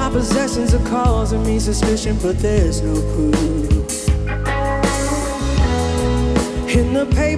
My possessions are causing me suspicion, but there's no proof. In the paper